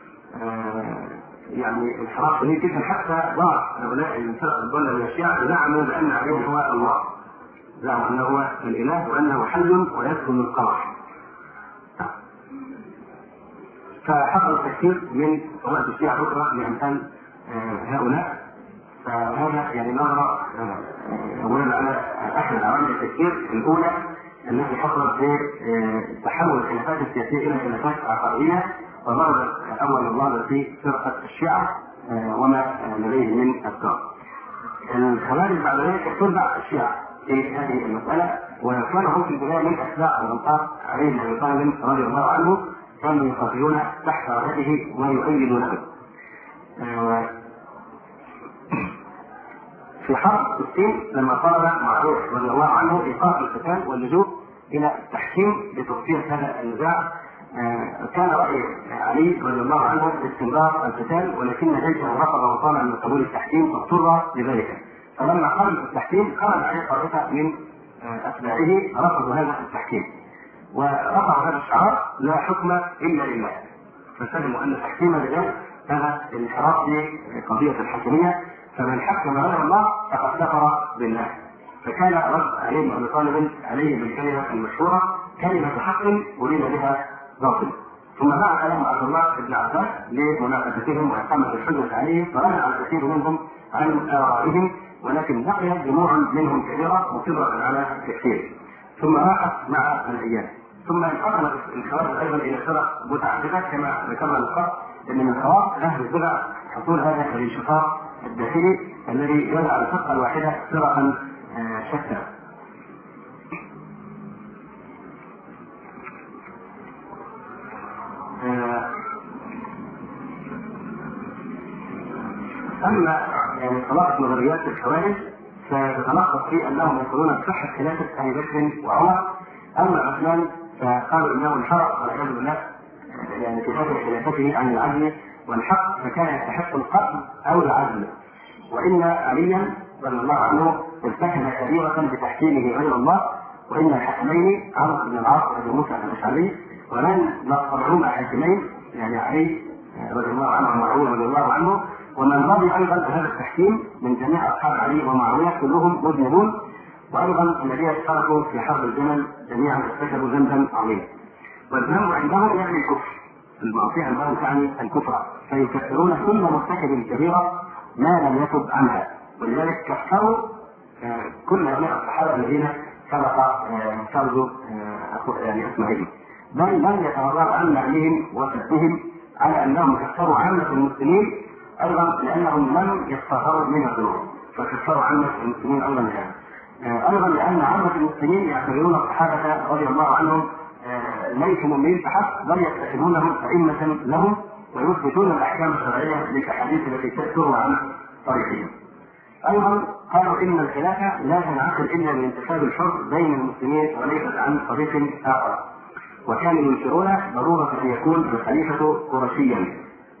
يعني انحراف شديد جدا، حتى بعض هؤلاء الفرق الضالة من الشيعة زعموا بأن علي هو الله، زعموا أنه هو الإله وأنه حي ويسكن القمر. فحصل تكثير من طوائف الشيعة الأخرى لأمثال هؤلاء. فهذا يعني نظرة أولا على أحد العوامل التكثير الأولى التي حصلت في تحول الخلافات السياسية إلى خلافات عقائدية، وظهرت أول ظهر في فرقة الشيعة وما لديه من أفكار. الخوارج بعد ذلك تتبع الشيعة في هذه المسألة، وكانوا هم في البداية من أتباع الأنصار علي بن أبي طالب رضي الله عنه، كانوا يقاتلون تحت رايته ويؤيدونه. في حرب 60 لما طلب معروف رضي الله عنه ايقاف القتال واللجوء الى التحكيم لتصفيه هذا النزاع، كان راي علي رضي الله عنه باستمرار القتال، ولكن جيشه رفض وطالب من قبول التحكيم فاضطر لذلك. فلما قام التحكيم خرج عليه طائفه من اتباعه رفضوا هذا التحكيم ورفعوا هذا الشعار: لا حكم الا لله. ففهموا ان تحكيم الرجال هذا انحراف في قضيه الحكميه، فمن حكم غير الله فقد كفر بالله. فكان رد علي بن ابي طالب عليه بالكلمه المشهوره: كلمه حق اريد بها باطل. ثم بعث لهم عبد الله بن عباس لمناقشتهم واقامه الحجه عليهم، فرجع الكثير منهم عن ارائهم، ولكن بقي جموع منهم كثيره مصره على التكفير. ثم راحت مع الايام، ثم انقسمت الخوارج ايضا الى فرق متعدده كما ذكرنا من قبل، ان من خوارج اهل البدع حصول هذا الانشقاق الداخلي الذي يجعل الفرقه الواحده فرقا شتى. اما يعني خلاصه نظريات الخوارج فتتلخص في انهم يقولون بصحه خلافه ابي بكر وعمر. اما عثمان فقالوا انه انحرف والعياذ بالله يعني في فتره خلافته عن العدل والحق، فكان يستحق القتل او العدل. وان عليا رضي الله عنه ارتكب كبيره بتحكيمه غير الله، وان الحاكمين عمرو بن العاص وابي موسى الاشعري ولن نقرهما حاكمين، يعني علي رضي الله عنه ومعاويه رضي الله عنه، ومن رضي ايضا بهذا التحكيم من جميع اصحاب علي ومعاويه كلهم مذنبون، وايضا الذين اشتركوا في حرب الجمل جميعا ارتكبوا ذنبا عظيما. والذنب عندهم يعني الكفر، المعصيه عندهم تعني الكفر، فيكفرون كل مرتكب كبيره ما لم يتب عنها، ولذلك كفروا كل هؤلاء الصحابه الذين سبق فرض يعني اسمائهم، بل لم يتورعوا عن لعنهم وسبهم على انهم كفروا عامه المسلمين ايضا لانهم لم يتطهروا من الذنوب، فكفروا عامه المسلمين ايضا لهذا. ايضا لان عامه المسلمين يعتبرون الصحابه رضي الله عنهم ليسوا مؤمنين فحسب، بل يتخذونهم ائمه لهم ويثبتون الاحكام الشرعيه للاحاديث التي تذكر عن طريقهم. ايضا قالوا ان الخلافه لا تنعقد الا بانتخاب الحر بين المسلمين وليست عن طريق اخر، وكانوا ينكرون ضروره ان يكون الخليفه قرشيا،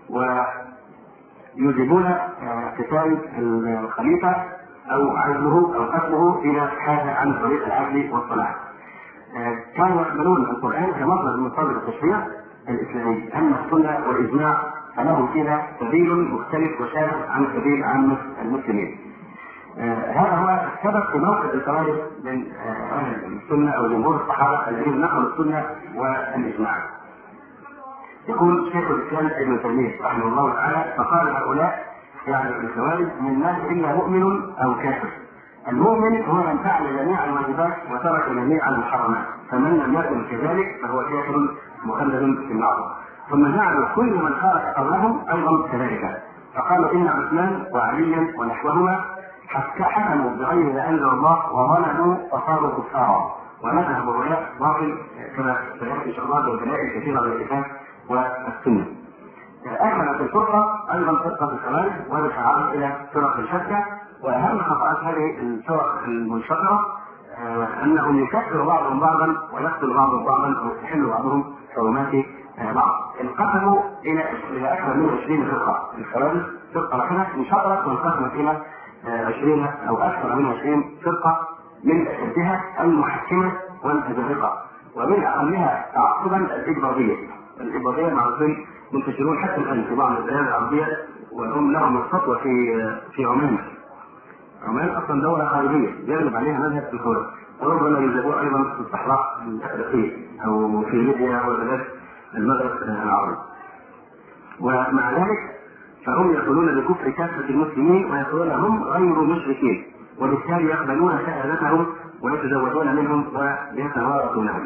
ويجيبون قتال الخليفه او عزله او قتله اذا حاز عن طريق العدل والصلاح. كانوا يقبلون القران كمصدر من مصادر التشريع الاسلامي، اما السنه والاجماع فله فيها سبيل مختلف وشاذ عن سبيل عامه المسلمين. هذا هو السبب في موقف الخوارج من اهل السنه او جمهور الصحابه الذين نقلوا السنه والاجماع. يقول شيخ الاسلام ابن تيميه رحمه الله تعالى: فقال هؤلاء يعني الخوارج: من الناس الا مؤمن او كافر. المؤمن هو من فعل جميع الواجبات وترك جميع المحرمات، فمن لم يكن كذلك فهو كافر مخلد في النار. ثم جعلوا كل من خالف قولهم ايضا كذلك، فقالوا ان عثمان وعليا ونحوهما حكموا بغير ما انزل الله وظلموا فصاروا كفارا، ومذهب هؤلاء باطل كما سياتي ان شاء الله بالدلائل كثيره من الكتاب والسنه. اخذت الفرقه ايضا فرقه الخوارج وتعرضت الى فرق الشتى، واهم خطأات هذه الفرق المنشطره انهم يكفر بعضهم بعضا ويقتل بعضهم بعضا ويستحل بعضهم حرمات بعض. انقسموا الى اكثر من 20 فرقه. الخوارج فرقه واحده انشطرت وانقسمت الى 20 او اكثر من 20 فرقه، من اشدها المحكمه والازهقه، ومن اقلها تعصبا الاباضيه. الاباضيه معروفين منتشرون حتى الان في بعض البلاد العربيه، وهم لهم الخطوه في عمان. عمان اصلا دوله خارجيه يغلب عليها مذهب الخوارج، وربما يوجدون ايضا في الصحراء الافريقيه او في ليبيا وبلاد المغرب العربي. ومع ذلك فهم يقولون بكفر كافه المسلمين ويقولون هم غير مشركين، وبالتالي يقبلون شهادتهم ويتزوجون منهم ويتوارثونهم.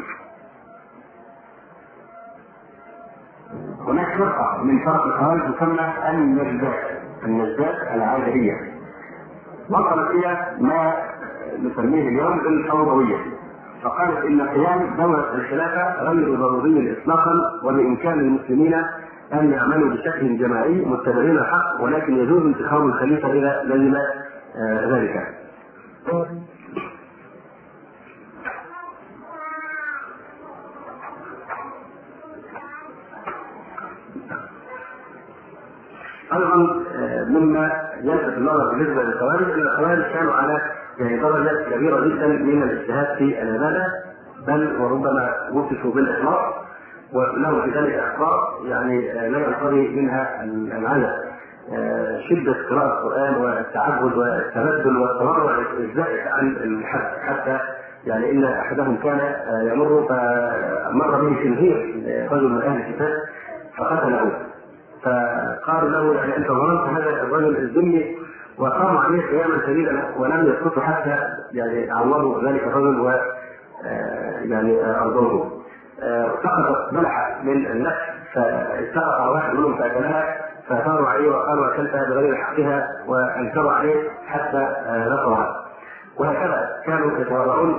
هناك فرقه من فرق الخوارج تسمى النجدات العادليه، وصلت الى ما نسميه اليوم الفوضويه، فقالت ان قيام دوله الخلافه غير ضروري اطلاقا، وبامكان المسلمين ان يعملوا بشكل جماعي متبعين الحق، ولكن يجوز انتخاب الخليفه اذا لزم ذلك. ايضا مما يلفت النظر بالنسبه للخوارج ان الخوارج كانوا على درجه كبيره جدا من الاجتهاد في العباده، بل وربما وصفوا بالاخلاص، ولهم في ذلك اخطاء لا ينقضي منها العدد. شده قراءه القران والتعبد والتبدل والتورع الزائد عن الحد، حتى ان احدهم كان يمر فمر به خنزير رجل من اهل الكتاب فقتله، فقالوا له انت ظلمت هذا الرجل الذمي، وقاموا عليه قياما شديدا ولم يسقطوا حتى عوروا ذلك الرجل و ارضوه. سقطت ملحه من النفس فالتقط على واحد منهم فاكلها، فثاروا عليه وقالوا اكلتها بغير حقها، وانكروا عليه حتى نصرها. وهكذا كانوا يتورعون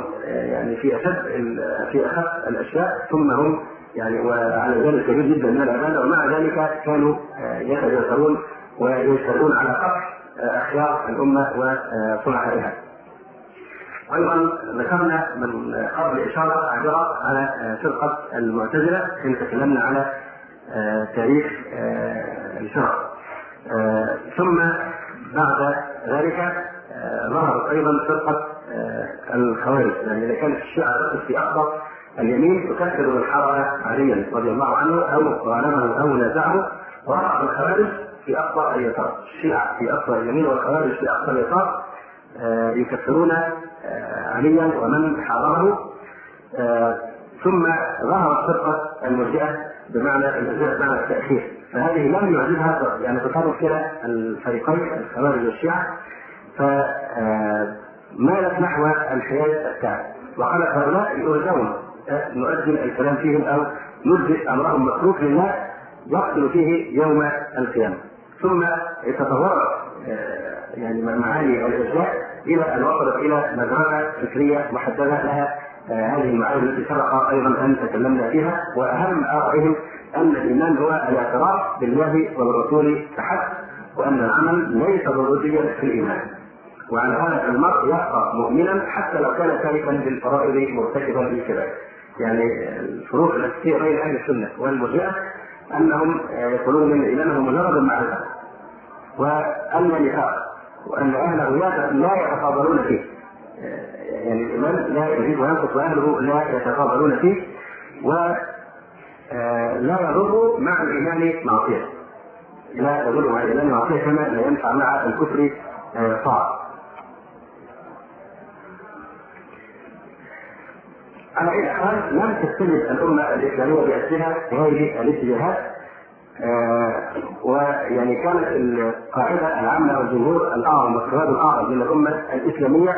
في اخف الاشياء، ثم هم وعلى ذلك كبير جدا من العباده، ومع ذلك كانوا يتجاسرون ويشتغلون على قتل اخيار الامه وصلحائها. ايضا ذكرنا من قبل اشاره عابره على فرقه المعتزله حين تكلمنا على تاريخ الفرق. ثم بعد ذلك ظهرت ايضا فرقه الخوارج، اذا كانت الشيعه في اقصى اليمين تكفر من حرم علي رضي الله عنه او غالبه او نازعه، وظهرت الخوارج في اقصى اليسار. الشيعه في اقصى اليمين والخوارج في اقصى اليسار يكفرون عليا ومن حاربه. ثم ظهرت فرقه المرجئه بمعنى التاخير، فهذه لم يعجبها تصرف كلا الفريقين الخوارج والشيعه، فمالت نحو الحياد التام، وقالت هؤلاء يرجون نؤجل الكلام فيهم او نجزئ امرهم متروك لله يقتل فيه يوم القيامه. ثم تطورت معاني الاشياء الى ان وصلت الى مدرسه فكريه محدده لها هذه المعاني التي سبق ايضا ان تكلمنا فيها. واهم ارائهم ان الايمان هو الاعتراف بالله وبالرسول فحسب، وان العمل ليس ضروريا في الايمان، وعلى هذا المرء يبقى مؤمنا حتى لو كان تاركا للفرائض مرتكبا للكبائر. الفروق الاساسيه بين اهل السنه والمرجئه انهم يقولون ان الايمان هو مجرد المعرفه، وان النفاق وان اهله لا يتفاضلون فيه، الايمان لا يزيد وينقص واهله لا يتفاضلون فيه، ولا يضر مع الايمان معصيه، لا يضر مع الايمان معصيه كما لا ينفع مع الكفر طاعه. على اي حال لم تستند الامه الاسلاميه باسرها هذه الاتجاهات، كانت القاعده العامه والجمهور الاعظم والسواد الاعظم من الامه الاسلاميه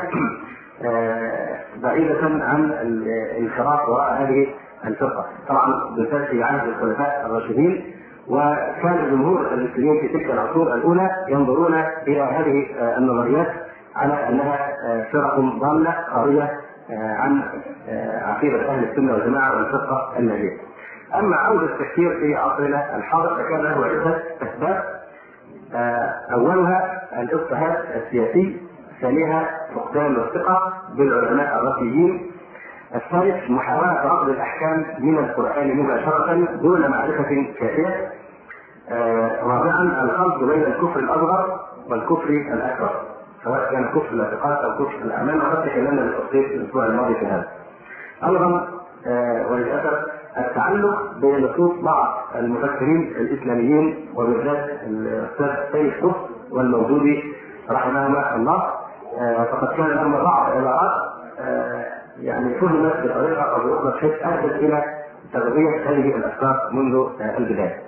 بعيده عن الانحراف وراء هذه الفرقه، طبعا بالذات في عهد الخلفاء الراشدين. وكان جمهور المسلمين في تلك العصور الاولى ينظرون الى هذه النظريات على انها فرق ضاله خارجه عن عقيده اهل السنه والجماعه والفرقه الناجيه. اما عوده التفكير في عصرنا الحاضر فكان له عده اسباب، أولها الاضطهاد السياسي، ثانيها فقدان الثقة بالعلماء الرسميين، الثالث محاولة رفض الأحكام من القرآن مباشرة دون معرفة كافية، رابعا الخلط بين الكفر الأصغر والكفر الأكبر سواء كان كفر الاعتقاد أو كفر الأعمال، وقد تكلمنا بالتفصيل الأسبوع الماضي في هذا. أيضا وللأسف التعلق بين نصوص بعض المفكرين الإسلاميين وبالذات الأستاذ سيد قطب والموجودي رحمهما الله، فقد كان لهم بعض العبارات يعني فهمت بطريقة أو بأخرى بحيث أدت إلى تغذية هذه الأفكار منذ البداية.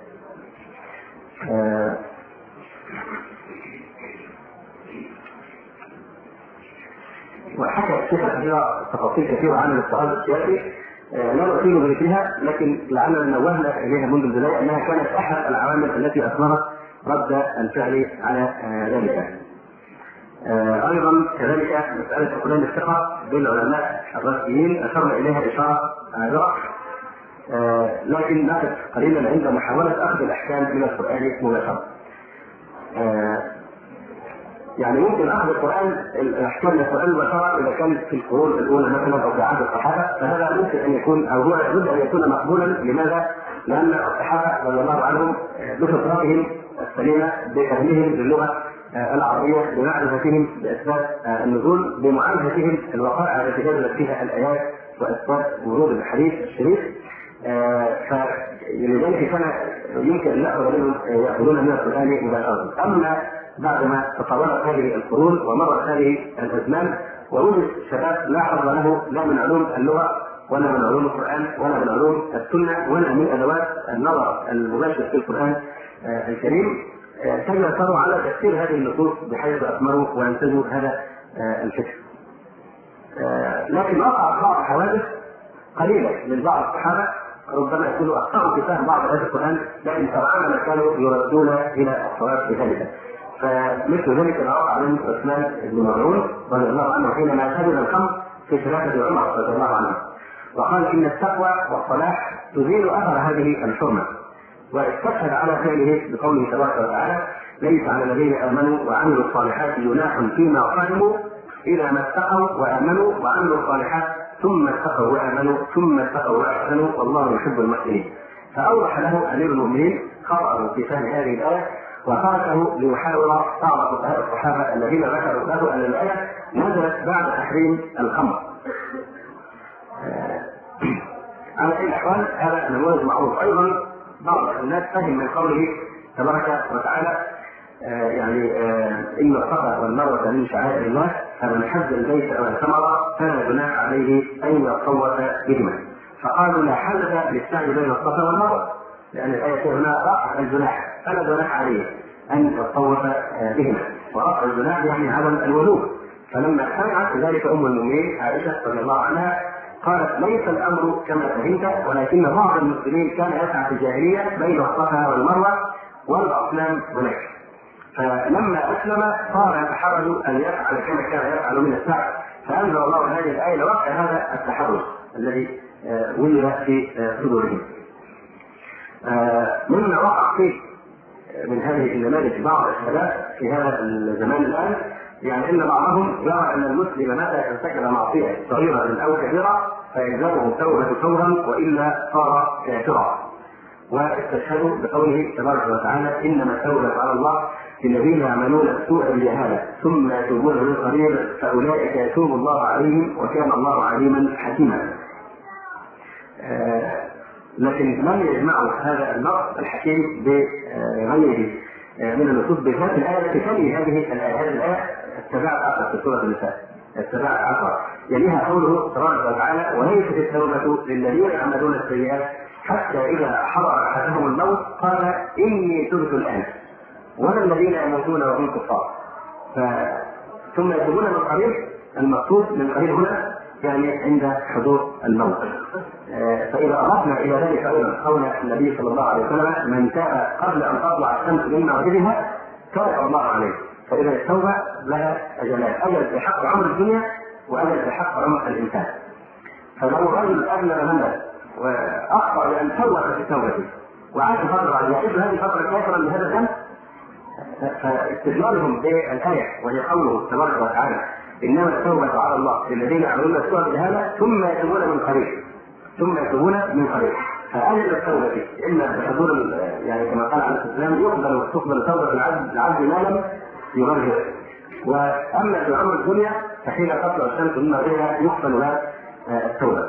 وحكى الشيخ كثيرة تفاصيل كثيرة عن الاضطهاد السياسي لا نطيل بذكرها، لكن لعلنا نوهنا إليها منذ البداية أنها كانت أحد العوامل التي أثمرت رد الفعل على ذلك. أيضا كذلك مسألة فقدان الثقة بالعلماء الرسميين أشرنا إليها إشارة عابرة، لكن ماتت قليلا عند محاولة أخذ الأحكام من القرآن مباشرة. يعني ممكن أخذ الأحكام من القرآن مباشرة إذا كان في القرون الأولى مثلا أو في عهد الصحابة، فهذا ممكن أن يكون أو هو يجب أن يكون مقبولا. لماذا؟ لأن الصحابة رضي الله عنهم بفطرتهم السليمة بفهمهم للغة العربية، بمعرفتهم بأسباب النزول، بمعالجتهم الوقائع التي نزلت فيها الآيات وأسباب ورود الحديث الشريف، فلذلك كان يمكن أن يأخذون من القرآن مباشرة. أما بعدما تطورت هذه القرون ومرت هذه الأزمان ووجد شباب لا حظ له لا من علوم اللغة ولا من علوم القرآن ولا من علوم السنة ولا من أدوات النظر المباشر في القرآن الكريم، سيطروا على تفسير هذه النصوص بحيث أثمروا وينتجوا هذا الفكر. لكن وقع بعض حوادث قليلة من بعض الصحابة ربما يكونوا أخطأوا في فهم بعض آيات القرآن، لكن سرعان ما كانوا يردون إلى الصواب في ذلك. فمثل ذلك ما وقع من عثمان بن مظعون رضي الله عنه حينما شرب الخمر في خلافة عمر رضي الله عنه، وقال إن التقوى والصلاح تزيل أثر هذه الحرمة، واستشهد على فعله بقوله تبارك وتعالى: ليس على الذين آمنوا وعملوا الصالحات جناح فيما قدموا إذا ما اتقوا وآمنوا وعملوا الصالحات ثم اتقوا وآمنوا ثم اتقوا وأحسنوا والله يحب المحسنين. فأوضح له أمير المؤمنين خطأه في فهم هذه الآية وتركه ليحاول بعض فقهاء الصحابة الذين ذكروا له أن الآية نزلت بعد تحريم الخمر. على أي الأحوال هذا نموذج معروف. أيضا بعض الناس فهم من قوله تبارك وتعالى إن الصفا والمروة من شعائر الله فمن حج البيت أو اعتمر فلا جناح عليه أن يطوف بهما، فقالوا لا حدث للسعي بين الصفا والمروة لأن الآية هنا رفع الجناح فلا جناح عليه أن يطوف بهما، ورفع الجناح يعني عدم الوجوب. فلما سمعت ذلك أم المؤمنين عائشة رضي الله عنها قالت: ليس الأمر كما فهمت، ولكن بعض المسلمين كان يسعى في الجاهلية بين الصفا والمروة والأصنام هناك، فلما أسلم صار يتحرج أن يفعل كما كان يفعل من السعي، فأنزل الله هذه الآية لوقع هذا التحرج الذي ولد في صدورهم. مما وقع فيه من هذه النماذج بعض الشباب في هذا الزمان الآن، أن بعضهم يرى أن المسلم متى ارتكب معصية صغيرة أو كبيرة فيلزمه التوبة فورا وإلا صار كافرا، واستشهدوا بقوله تبارك وتعالى: إنما التوبة على الله للذين يعملون السوء بجهالة ثم يتوبون من قريب فأولئك يتوب الله عليهم وكان الله عليما حكيما. لكن لم يجمعوا هذا النص الحكيم بغيره من النصوص بذات الآية التي تلي هذه الآية السبع عشر في سورة النساء، السبع عشر يليها قوله تبارك وتعالى: وليست التوبة للذين يعملون السيئات حتى إذا حضر أحدهم الموت قال إني تبت الآن، ولا الذين يموتون وهم كفار ثم يتوبون من قريب. المقصود من قريب هنا عند حضور الموت. فإذا أضفنا إلى ذلك أيضا قول النبي صلى الله عليه وسلم: من تاب قبل أن تطلع الشمس من مغربها تاب الله عليه. فإذا التوبة لها أجلان: أجل في حق عمر الدنيا وأجل في حق عمر الإنسان. فلو رجل أذنب ذنبا وأخطأ لأن توب في توبته وعاش فترة يعيش هذه الفترة كافرا بهذا الذنب فاستدلالهم بالآية وهي قوله تبارك وتعالى إنما التوبة على الله للذين يعملون السوء بهذا ثم يتوبون من قريب فأهل التوبة إما بحضور يعني كما قال عليه السلام تقبل توبة العبد ما لم يغرر. وأما في أمر الدنيا فحين تطلع الشمس من مغربها يقبل لها التوبة.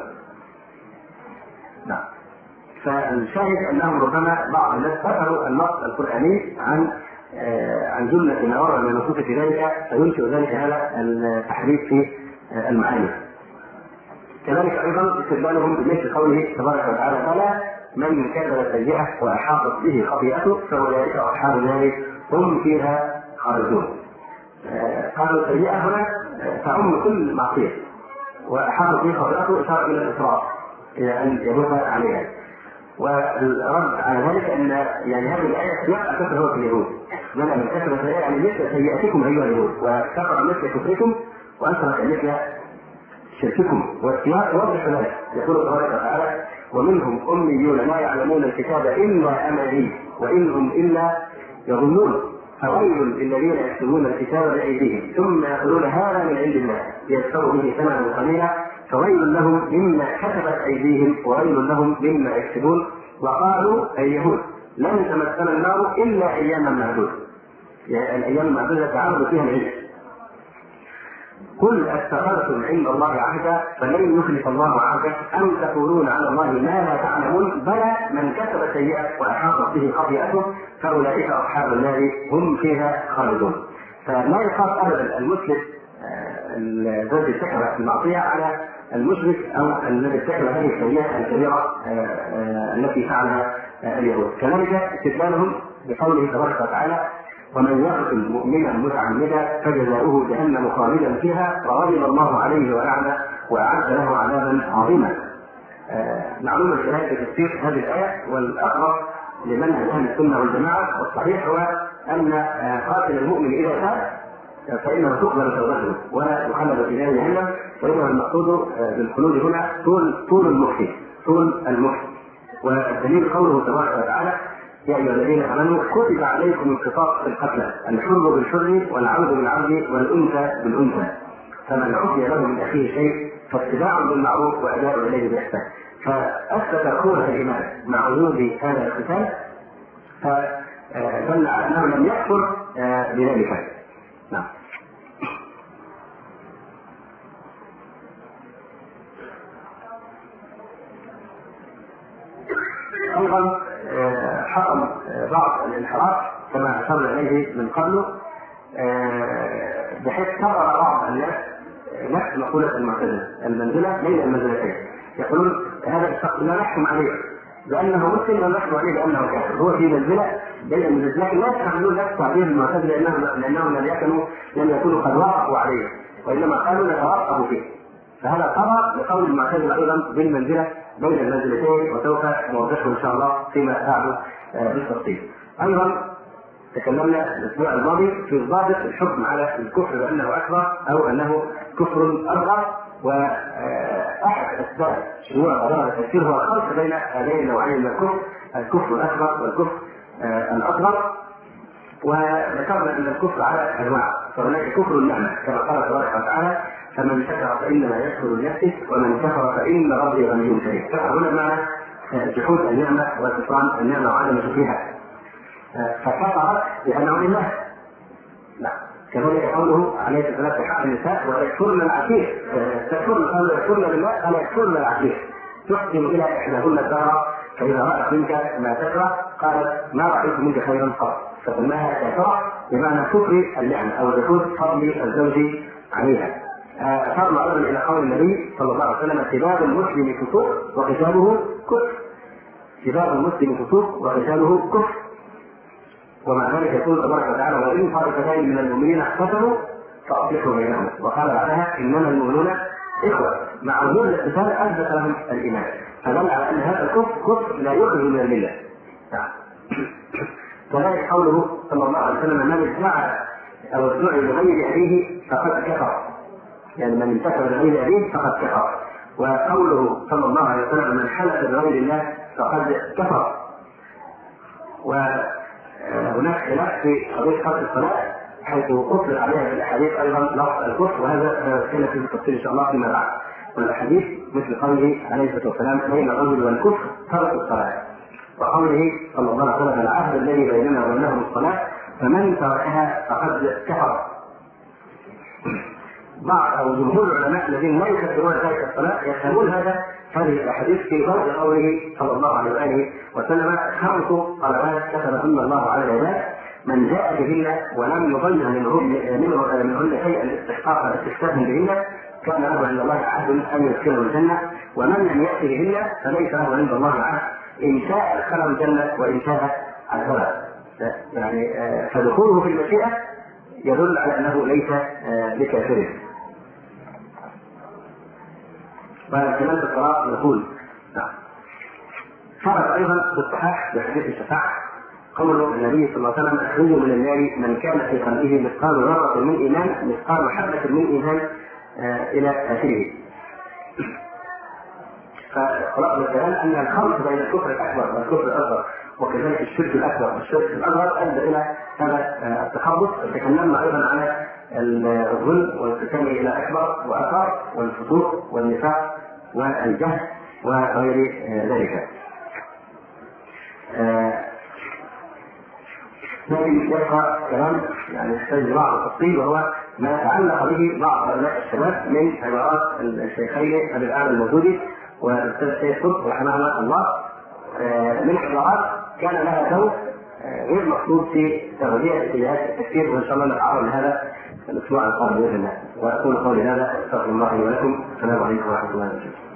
نعم. فالشاهد أنهم ربما بعض الناس ذكروا النص القرآني عن جملة ما ورد من النصوص في ذلك فينشئ ذلك هذا التحريف في المعاني. كذلك أيضا استدلالهم بمثل قوله تبارك وتعالى فلا من كسب سيئة وأحاطت به خطيئته فأولئك أصحاب النار هم فيها خالدون. قالوا السيئة هنا تعم كل معصية وأحاطت به خطيئته إشارة إلى الإسراف إلى أن يموت عليها. والرد على ذلك أن يعني هذه الآية سياق أساسها هو في اليهود بل من كسب سيئة يعني مثل سيئتكم أيها اليهود وكفر مثل كفركم وأشرك مثل شرككم. والسياق يوضح ذلك يقول تبارك وتعالى ومنهم أميون لا يعلمون الكتاب إلا أماني وإن هم إلا يظنون فويل للذين يكتبون الكتاب بأيديهم ثم يقولون هذا من عند الله ليشتروا به ثمنا قليلا فويل لهم مما كتبت أيديهم وويل لهم مما يكسبون. وقالوا اليهود لن تمسنا النار إلا أياما معدودة يعني الأيام المعدودة تعرض فيها العلم قل اتخذتم عند الله عهدا فلن يخلف الله عهده أم تقولون على الله ما لا تعلمون بلى من كسب سيئة وأحاطت به خطيئته فأولئك أصحاب النار هم فيها خالدون. فلا يخاف أبدا المسلم الذي ارتكب المعصية على المشرك أو الذي ارتكب هذه السيئة الكبيرة التي فعلها اليهود. كذلك استدلالهم بقوله تبارك وتعالى ومن يقتل مؤمنا متعمدا فجزاؤه جهنم خالدا فيها وغضب الله عليه ولعنه واعد له عذابا عظيما. معلومه في تفسير هذه الايه والاقرب لمنهج اهل السنه والجماعه والصحيح هو ان قاتل المؤمن اذا تاب فانه تقبل توبته ولا يخلد في نار جهنم وانما المقصود بالخلود هنا طول المحي. والدليل قوله تبارك وتعالى يا أيها الذين آمنوا كتب عليكم القصاص في القتلى الحر بالحر والعبد بالعبد والأنثى بالأنثى فمن عفي له من أخيه شيء فاتباع بالمعروف وأداء إليه بإحسان. فأثبت قوة الإيمان مع وجود هذا القتال فدل على أنه لم يكفر بذلك. نعم. أيضا حصل بعض الانحراف كما أشرنا إليه من قبل بحيث كرر بعض الناس نفس مقولة المعتزلة المنزلة بين المنزلتين يقولون هذا الشخص لا نحكم عليه بأنه مسلم ولا نحكم عليه بأنه كافر هو في منزلة بين المنزلتين لا يستعملون نفس تعبير المعتزلة لأنهم لم يكونوا قد وافقوا عليه وإنما قالوا نتوقف فيه. فهذا قرر لقول المعتزلة أيضا بالمنزلة بين المنزلتين وسوف نوضحه إن شاء الله فيما بعد بالتفصيل. أيضا تكلمنا الأسبوع الماضي في ضابط الحكم على الكفر بأنه أكبر أو أنه كفر أصغر وأحد أسباب شيوع قرار التفسير هو الخلط بين هذين النوعين من الكفر الأكبر والكفر الأصغر. وذكرنا أن الكفر على أنواع فهناك كفر النعمة كما قال تبارك وتعالى فمن شكر فإنما يشكر لنفسه ومن كفر فإن ربي غني كريم. فهنا مع جحود النعمة وكفران النعمة وعدم شكرها فكفرت بأنه لله. لا كذلك قوله عليه الصلاة والسلام في حق النساء ويكفرن العشير يكفرن بالله قال يكفرن العشير تحسن إلى إحداهن الدهر فإذا رأت منك ما تكره قالت ما رأيت منك خيرا قط فسماها كافرة بمعنى كفر النعمة أو جحود فضل الزوج عليها. أشرنا أيضا إلى قول النبي صلى الله عليه وسلم سباب المسلم فسوق وقتاله كفر. سباب المسلم فسوق وقتاله كفر. ومع ذلك يقول تبارك وتعالى وإن طائفتان من المؤمنين اقتتلوا فأصلحوا بينهما وقال بعدها إنما المؤمنون إخوة. مع وجود الاقتتال أثبت لهم الإيمان فدل على أن هذا الكفر كفر لا يخرج من الملة. كذلك قوله صلى الله عليه وسلم من ادعى أو ادعي بغير أبيه فقد كفر يعني من انتسب لغير أبيه فقد كفر. وقوله صلى الله عليه وسلم من حلف بغير الله فقد كفر. هناك خلاف في قضيه ترك الصلاه حيث اطلق عليها في الاحاديث ايضا لفظ الكفر، وهذا سنه في التفصيل ان شاء الله فيما بعد. والاحاديث مثل قوله عليه الصلاه والسلام بين الرجل والكفر ترك الصلاه، وقوله صلى الله عليه وسلم العهد الذي بيننا وبينهم الصلاه فمن تركها فقد كفر. بعض او جمهور العلماء الذين لا يكفرون ترك الصلاه يفهمون هذه الاحاديث في ضوء قوله صلى الله عليه واله وسلم 5 صلوات كتبهن الله على العباد من جاء بهن ولم يضيع منهن شيئا استحقاقا بهن كان له عند الله عهد ان يدخله الجنه، ومن لم يأت بهن فليس له عند الله عهد ان شاء ادخله الجنه وان شاء عذبه. يعني فدخوله في المشيئه يدل على انه ليس بكافر. وكمان في الصلاه يقول ثبت ايضا في الصحاح بحديث الشفاعه قول النبي صلى الله عليه وسلم اخرجوا من النار من كان في قلبه مثقال ذره من ايمان مثقال حبه من ايمان الى اخره. فخلاص الكلام ان الخلط بين الكفر الاكبر والكفر الاصغر وكذلك الشرك الاكبر والشرك الاصغر ادى الى هذا التخبط. تكلمنا ايضا على الظلم والانقسام الى اكبر واصغر والفسوق والنفاق والجهل وغير ذلك. لكن يبقى كلام يعني يحتاج بعض التفصيل، وهو ما تعلق به بعض هؤلاء الشباب من عبارات الشيخين ابي الاعلى الموجودي والاستاذ الشيخ قطب رحمه الله من عبارات كان لها دور غير مقصود في تغذيه اتجاهات التفكير، وان شاء الله نتعرض لهذا الاسبوع القادم باذن الله. واقول قولي هذا استغفر الله لي ولكم. السلام عليكم ورحمه الله وبركاته.